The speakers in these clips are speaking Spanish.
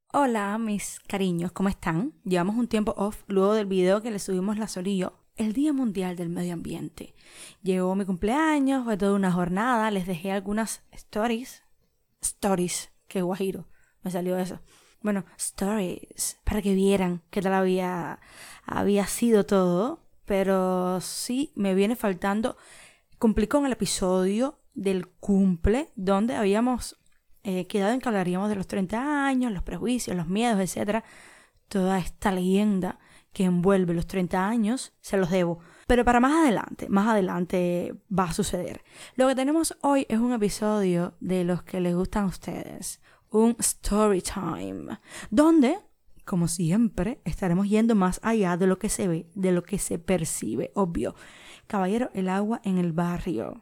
Hola, mis cariños, ¿cómo están? Llevamos un tiempo off luego del video que le subimos la Sol y yo, el Día Mundial del Medio Ambiente. Llegó mi cumpleaños, fue toda una jornada, les dejé algunas stories, qué guajiro, me salió eso. Bueno, stories, para que vieran qué tal había sido todo, pero sí me viene faltando, cumplí con el episodio del cumple, donde habíamos quedado en que hablaríamos de los 30 años, los prejuicios, los miedos, etcétera. Toda esta leyenda que envuelve los 30 años, se los debo. Pero para más adelante va a suceder. Lo que tenemos hoy es un episodio de los que les gustan a ustedes. Un story time. Donde, como siempre, estaremos yendo más allá de lo que se ve, de lo que se percibe. Obvio. Caballero, el agua en el barrio.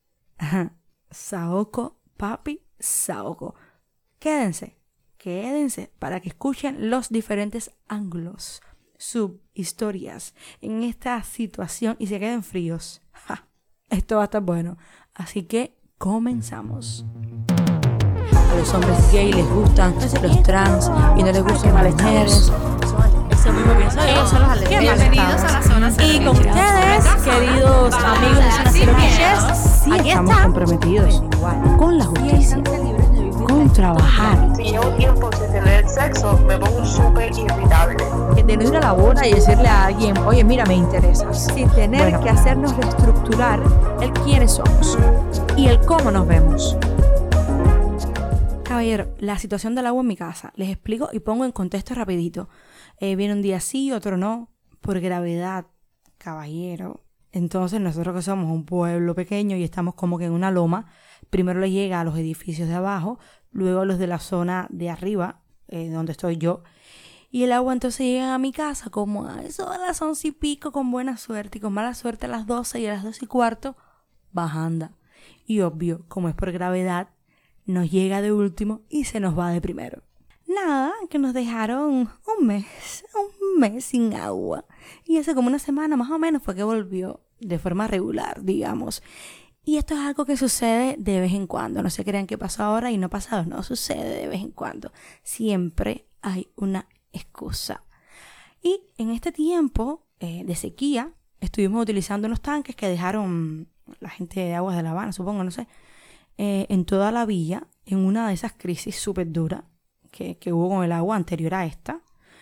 Saoko, papi. Saoko. Quédense para que escuchen los diferentes ángulos, subhistorias en esta situación y se queden fríos. Esto va a estar bueno. Así que comenzamos. A los hombres gay les gustan los trans y no les gustan las mujeres. Eso mismo pienso yo. Ellos son los alérgicos. Bienvenidos a la zona cero. Y con ustedes, queridos amigos de Zona Cero Clichés, sí estamos comprometidos con la justicia, con trabajar. Si llevo tiempo sin tener sexo, me pongo súper irritable. De no ir a la boda y decirle a alguien, oye, mira, me interesas. Sin tener que hacernos reestructurar el quiénes somos y el cómo nos vemos. Caballero, la situación del agua en mi casa, les explico y pongo en contexto rapidito. Viene un día sí, otro no, por gravedad, caballero. Entonces nosotros que somos un pueblo pequeño y estamos como que en una loma, primero le llega a los edificios de abajo, luego a los de la zona de arriba, donde estoy yo. Y el agua entonces llega a mi casa como a eso a las 11 y pico con buena suerte y con mala suerte a las 12 y a las 12 y cuarto, bajanda. Y obvio, como es por gravedad, nos llega de último y se nos va de primero. Nada, que nos dejaron un mes sin agua. Y hace como una semana más o menos fue que volvió de forma regular, digamos. Y esto es algo que sucede de vez en cuando. No se crean que pasó ahora y no pasado. No, sucede de vez en cuando. Siempre hay una excusa. Y en este tiempo de sequía, estuvimos utilizando unos tanques que dejaron la gente de Aguas de La Habana, supongo, no sé, en toda la villa, en una de esas crisis súper duras que hubo con el agua anterior a esta.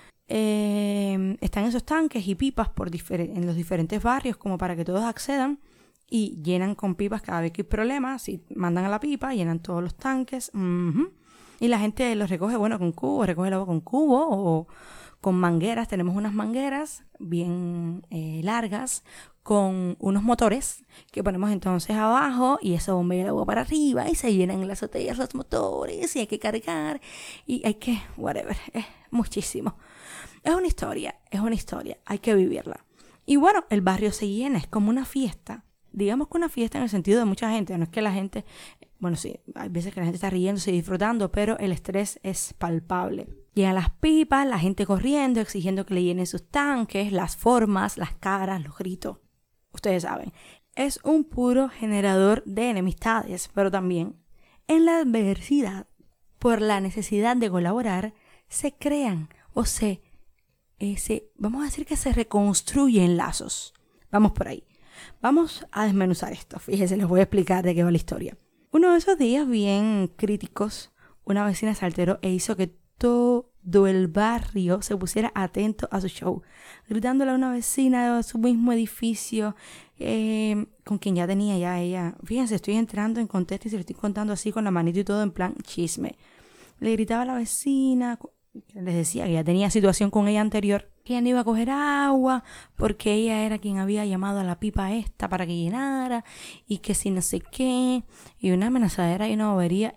Están esos tanques y pipas en los diferentes barrios como para que todos accedan y llenan con pipas cada vez que hay problemas. Si mandan a la pipa, llenan todos los tanques. Y la gente los recoge, con cubos, recoge el agua con cubos o con mangueras. Tenemos unas mangueras bien largas con unos motores que ponemos entonces abajo y eso bombea el agua para arriba y se llenan las botellas los motores y hay que cargar y hay que, whatever, es muchísimo. Es una historia, hay que vivirla. Y bueno, el barrio se llena, es como una fiesta. Digamos que una fiesta en el sentido de mucha gente, no es que la gente, sí, hay veces que la gente está riéndose y disfrutando, pero el estrés es palpable. Llegan las pipas, la gente corriendo, exigiendo que le llenen sus tanques, las formas, las caras, los gritos. Ustedes saben, es un puro generador de enemistades, pero también en la adversidad, por la necesidad de colaborar, se crean o vamos a decir que se reconstruyen lazos. Vamos por ahí. Vamos a desmenuzar esto. Fíjense, les voy a explicar de qué va la historia. Uno de esos días bien críticos, una vecina se alteró e hizo que todo el barrio se pusiera atento a su show, gritándole a una vecina de su mismo edificio, con quien ya tenía ella. Fíjense, estoy entrando en contexto y se lo estoy contando así con la manito y todo en plan chisme. Le gritaba a la vecina, les decía que ya tenía situación con ella anterior, que ella no iba a coger agua porque ella era quien había llamado a la pipa esta para que llenara y que si no sé qué, y una amenazadera y una bobería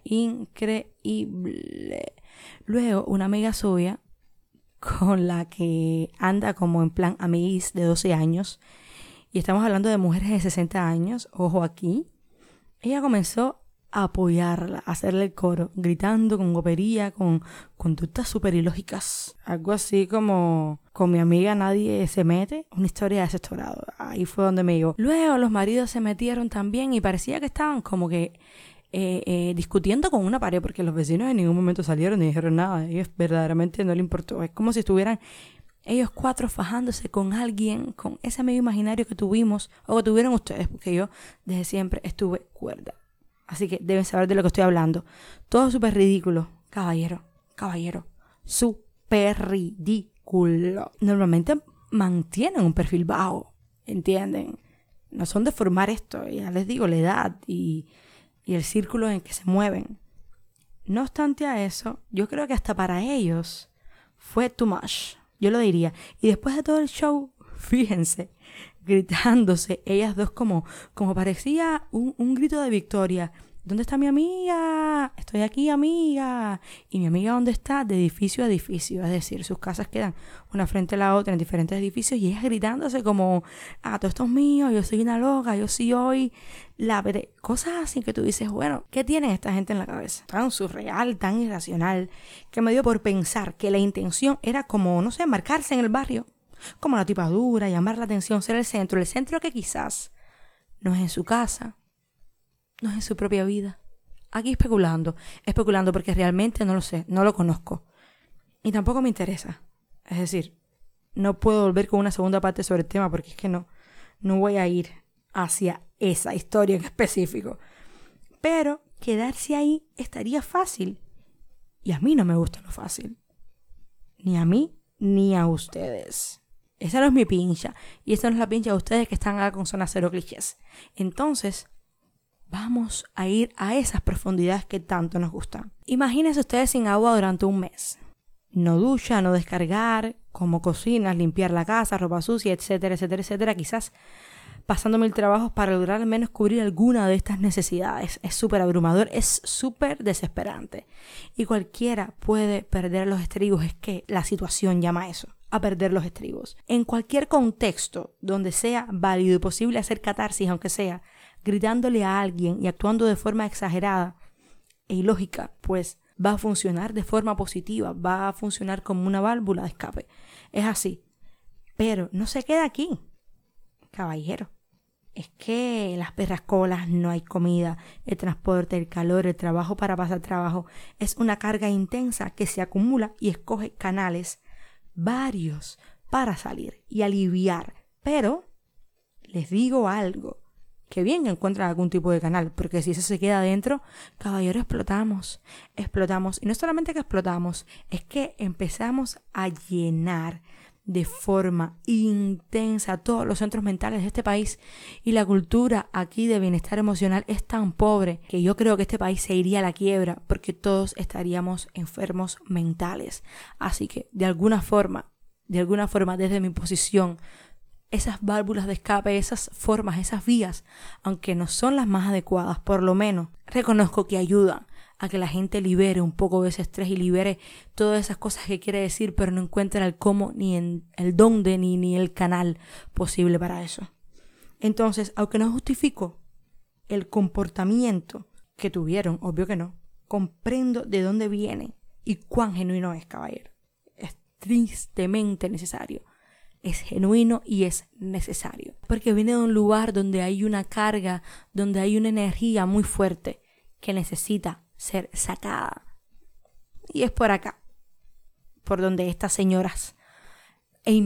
increíble. Luego una amiga suya con la que anda como en plan amiguis de 12 años y estamos hablando de mujeres de 60 años, ojo aquí, ella comenzó a apoyarla, a hacerle el coro, gritando con gopería, con conductas súper ilógicas. Algo así como, con mi amiga nadie se mete, una historia de ese estorado. Ahí fue donde me llegó. Luego los maridos se metieron también y parecía que estaban como que discutiendo con una pared, porque los vecinos en ningún momento salieron ni dijeron nada. A ellos verdaderamente no les importó. Es como si estuvieran ellos 4 fajándose con alguien, con ese amigo imaginario que tuvimos o que tuvieron ustedes, porque yo desde siempre estuve cuerda. Así que deben saber de lo que estoy hablando. Todo súper ridículo. Caballero, súper ridículo. Normalmente mantienen un perfil bajo, ¿entienden? No son de formar esto, ya les digo, la edad y el círculo en que se mueven. No obstante a eso, yo creo que hasta para ellos fue too much. Yo lo diría. Y después de todo el show, fíjense, gritándose, ellas dos como parecía un grito de victoria. ¿Dónde está mi amiga? Estoy aquí, amiga. ¿Y mi amiga dónde está? De edificio a edificio. Es decir, sus casas quedan una frente a la otra en diferentes edificios y ellas gritándose como, todo esto es mío, yo soy una loca, yo sí hoy la veré. Cosas así que tú dices, bueno, ¿qué tiene esta gente en la cabeza? Tan surreal, tan irracional, que me dio por pensar que la intención era como, no sé, marcarse en el barrio. Como la tipa dura, llamar la atención, ser el centro que quizás no es en su casa. No es en su propia vida. Aquí especulando porque realmente no lo sé, no lo conozco. Y tampoco me interesa. Es decir, no puedo volver con una segunda parte sobre el tema porque es que no voy a ir hacia esa historia en específico. Pero quedarse ahí estaría fácil. Y a mí no me gusta lo fácil. Ni a mí, ni a ustedes. Esa no es mi pincha. Y esa no es la pincha de ustedes que están acá con Zona Cero Clichés. Entonces, vamos a ir a esas profundidades que tanto nos gustan. Imagínense ustedes sin agua durante un mes. No ducha, no descargar, como cocinas, limpiar la casa, ropa sucia, etcétera, etcétera, etcétera. Quizás pasando 1000 trabajos para lograr al menos cubrir alguna de estas necesidades. Es súper abrumador, es súper desesperante. Y cualquiera puede perder los estribos. Es que la situación llama a eso, a perder los estribos. En cualquier contexto donde sea válido y posible hacer catarsis, aunque sea gritándole a alguien y actuando de forma exagerada e ilógica, pues va a funcionar de forma positiva, va a funcionar como una válvula de escape. Es así. Pero no se queda aquí, caballero. Es que las perras colas, no hay comida, el transporte, el calor, el trabajo para pasar trabajo. Es una carga intensa que se acumula y escoge canales varios para salir y aliviar. Pero les digo algo. Que bien que encuentran algún tipo de canal, porque si eso se queda adentro, caballero, explotamos. Y no solamente que explotamos, es que empezamos a llenar de forma intensa todos los centros mentales de este país. Y la cultura aquí de bienestar emocional es tan pobre que yo creo que este país se iría a la quiebra porque todos estaríamos enfermos mentales. Así que de alguna forma, desde mi posición, esas válvulas de escape, esas formas, esas vías, aunque no son las más adecuadas, por lo menos reconozco que ayudan a que la gente libere un poco de ese estrés y libere todas esas cosas que quiere decir, pero no encuentra el cómo, ni el dónde, ni el canal posible para eso. Entonces, aunque no justifico el comportamiento que tuvieron, obvio que no, comprendo de dónde viene y cuán genuino es, caballero. Es tristemente necesario. Es genuino y es necesario. Porque viene de un lugar donde hay una carga, donde hay una energía muy fuerte que necesita ser sacada. Y es por acá, por donde estas señoras, me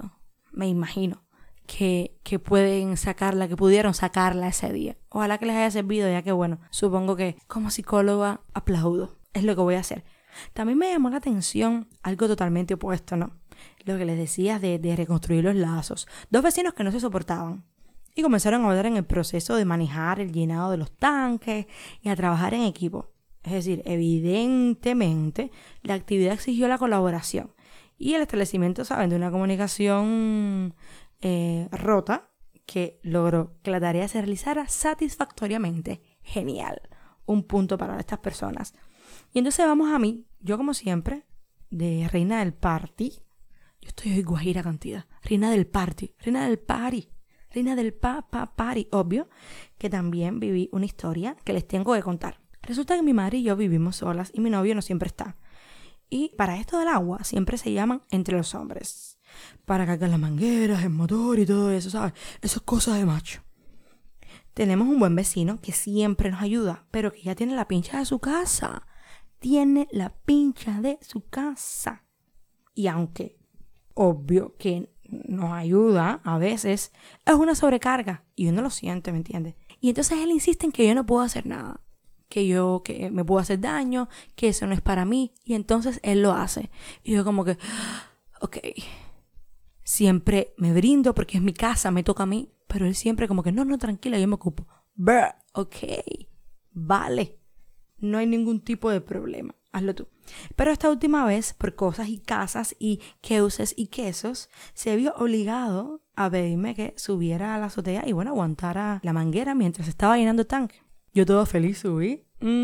imagino, que pueden sacarla, que pudieron sacarla ese día. Ojalá que les haya servido, ya que bueno, supongo que como psicóloga aplaudo. Es lo que voy a hacer. También me llamó la atención algo totalmente opuesto, ¿no? Lo que les decía de reconstruir los lazos. 2 vecinos que no se soportaban y comenzaron a hablar en el proceso de manejar el llenado de los tanques y a trabajar en equipo. Es decir, evidentemente la actividad exigió la colaboración y el establecimiento, ¿saben?, de una comunicación rota que logró que la tarea se realizara satisfactoriamente. Genial. Un punto para estas personas. Y entonces vamos a mí, yo como siempre, de reina del party. Yo estoy hoy guajira cantidad. Reina del party, reina del party, reina del party. Obvio que también viví una historia que les tengo que contar. Resulta que mi madre y yo vivimos solas y mi novio no siempre está. Y para esto del agua siempre se llaman entre los hombres. Para cargar las mangueras, el motor y todo eso, ¿sabes? Eso es cosa de macho. tenemos un buen vecino que siempre nos ayuda, pero que ya tiene la pincha de su casa. Tiene la pincha de su casa. Y aunque obvio que nos ayuda a veces, es una sobrecarga y uno lo siente, ¿me entiendes? Y entonces él insiste en que yo no puedo hacer nada, que me puedo hacer daño, que eso no es para mí, y entonces él lo hace. Y yo como que, ok, siempre me brindo porque es mi casa, me toca a mí, pero él siempre como que, no, tranquila, yo me ocupo. Ok, vale, no hay ningún tipo de problema, hazlo tú. Pero esta última vez, por cosas y casas y queuses y quesos, se vio obligado a pedirme que subiera a la azotea y bueno, aguantara la manguera mientras estaba llenando el tanque. Yo todo feliz subí.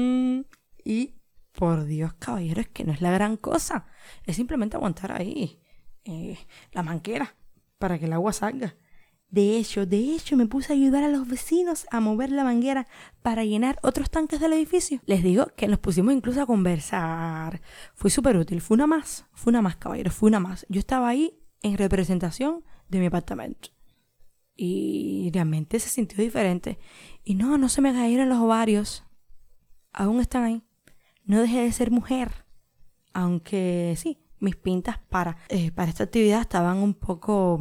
Y por Dios, caballero, es que no es la gran cosa. Es simplemente aguantar ahí la manguera para que el agua salga. De hecho, me puse a ayudar a los vecinos a mover la manguera para llenar otros tanques del edificio. Les digo que nos pusimos incluso a conversar. Fue súper útil. Fue una más, caballero, fue una más. Yo estaba ahí en representación de mi apartamento. Y realmente se sintió diferente. Y no se me cayeron los ovarios. Aún están ahí. No dejé de ser mujer. Aunque sí, mis pintas para esta actividad estaban un poco...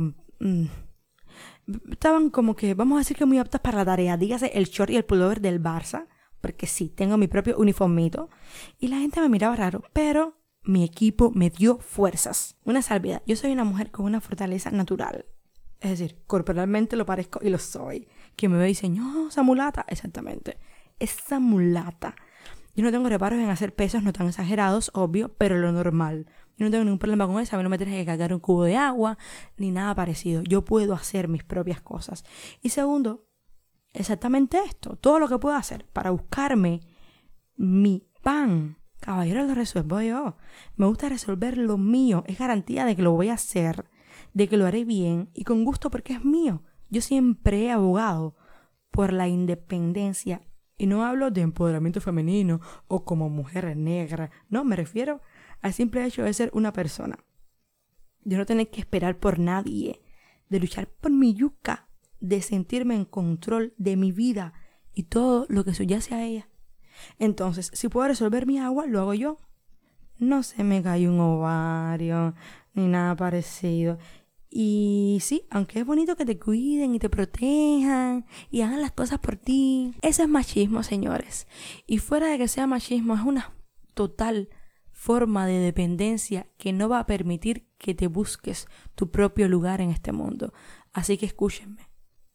estaban como que, vamos a decir que muy aptas para la tarea. Dígase el short y el pullover del Barça. Porque sí, tengo mi propio uniformito. Y la gente me miraba raro. Pero mi equipo me dio fuerzas. Una salvedad. Yo soy una mujer con una fortaleza natural. Es decir, corporalmente lo parezco y lo soy. Quien me ve dice, no, esa mulata. Exactamente. Esa mulata. Yo no tengo reparos en hacer pesos no tan exagerados, obvio, pero lo normal. Yo no tengo ningún problema con eso. A mí no me tienes que cargar un cubo de agua ni nada parecido. Yo puedo hacer mis propias cosas. Y segundo, exactamente esto. Todo lo que puedo hacer para buscarme mi pan. Caballero, lo resuelvo yo. Me gusta resolver lo mío. Es garantía de que lo voy a hacer, de que lo haré bien y con gusto porque es mío. Yo siempre he abogado por la independencia. Y no hablo de empoderamiento femenino o como mujer negra. No, me refiero al simple hecho de ser una persona. De no tener que esperar por nadie. De luchar por mi yuca. De sentirme en control de mi vida y todo lo que subyace a ella. Entonces, si puedo resolver mi agua, lo hago yo. No se me cae un ovario ni nada parecido. Y sí, aunque es bonito que te cuiden y te protejan y hagan las cosas por ti, eso es machismo, señores. Y fuera de que sea machismo, es una total forma de dependencia que no va a permitir que te busques tu propio lugar en este mundo. Así que escúchenme.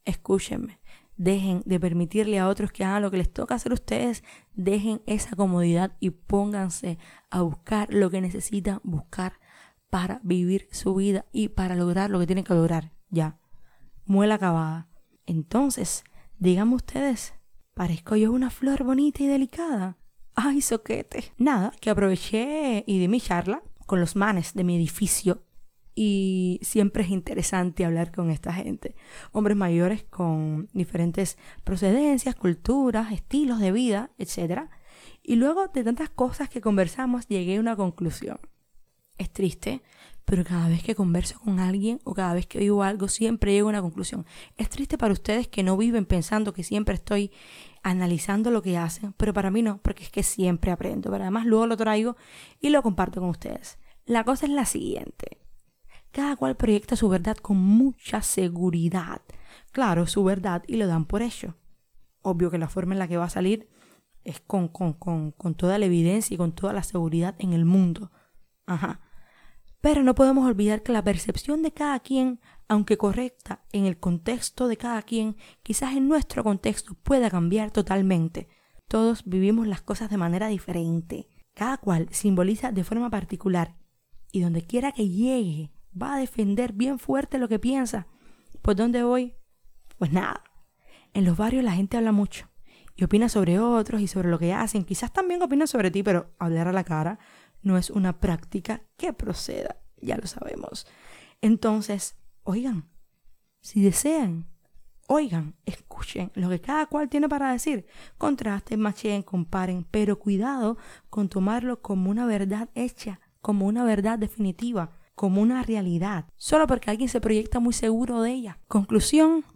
Dejen de permitirle a otros que hagan lo que les toca hacer a ustedes. Dejen esa comodidad y pónganse a buscar lo que necesitan buscar para vivir su vida y para lograr lo que tienen que lograr. Ya. Muela acabada. Entonces, díganme ustedes, ¿parezco yo una flor bonita y delicada? ¡Ay, soquete! Nada, que aproveché y di mi charla con los manes de mi edificio. Y siempre es interesante hablar con esta gente. Hombres mayores con diferentes procedencias, culturas, estilos de vida, etc. Y luego de tantas cosas que conversamos, llegué a una conclusión. Es triste, pero cada vez que converso con alguien o cada vez que vivo algo, siempre llego a una conclusión. Es triste para ustedes que no viven pensando que siempre estoy analizando lo que hacen, pero para mí no, porque es que siempre aprendo. Pero además luego lo traigo y lo comparto con ustedes. La cosa es la siguiente. Cada cual proyecta su verdad con mucha seguridad. Claro, su verdad y lo dan por hecho. Obvio que la forma en la que va a salir es con toda la evidencia y con toda la seguridad en el mundo. Ajá. Pero no podemos olvidar que la percepción de cada quien, aunque correcta en el contexto de cada quien, quizás en nuestro contexto pueda cambiar totalmente. Todos vivimos las cosas de manera diferente. Cada cual simboliza de forma particular y donde quiera que llegue va a defender bien fuerte lo que piensa. ¿Por dónde voy? Pues nada. En los barrios la gente habla mucho y opina sobre otros y sobre lo que hacen. Quizás también opina sobre ti, pero hablar a la cara no es una práctica que proceda, ya lo sabemos. Entonces, oigan, si desean, oigan, escuchen lo que cada cual tiene para decir. Contrasten, machen, comparen, pero cuidado con tomarlo como una verdad hecha, como una verdad definitiva, como una realidad, solo porque alguien se proyecta muy seguro de ella. Conclusión,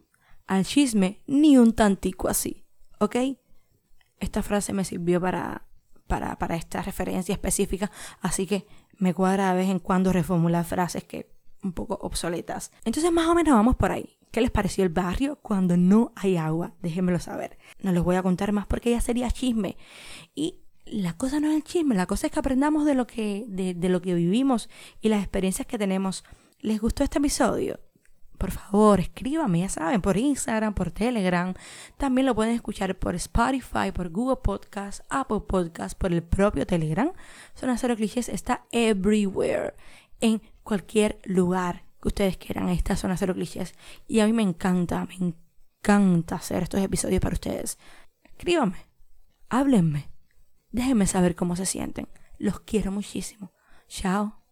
al chisme ni un tantico así, ¿ok? Esta frase me sirvió para esta referencia específica, así que me cuadra de vez en cuando reformular frases que un poco obsoletas. Entonces más o menos vamos por ahí. ¿Qué les pareció el barrio cuando no hay agua? Déjenmelo saber. No les voy a contar más porque ya sería chisme. Y la cosa no es el chisme, la cosa es que aprendamos de lo que vivimos y las experiencias que tenemos. ¿Les gustó este episodio? Por favor, escríbanme, ya saben, por Instagram, por Telegram. También lo pueden escuchar por Spotify, por Google Podcast, Apple Podcast, por el propio Telegram. Zona Cero Clichés está everywhere, en cualquier lugar que ustedes quieran. Ahí está Zona Cero Clichés. Y a mí me encanta hacer estos episodios para ustedes. Escríbanme, háblenme, déjenme saber cómo se sienten. Los quiero muchísimo. Chao.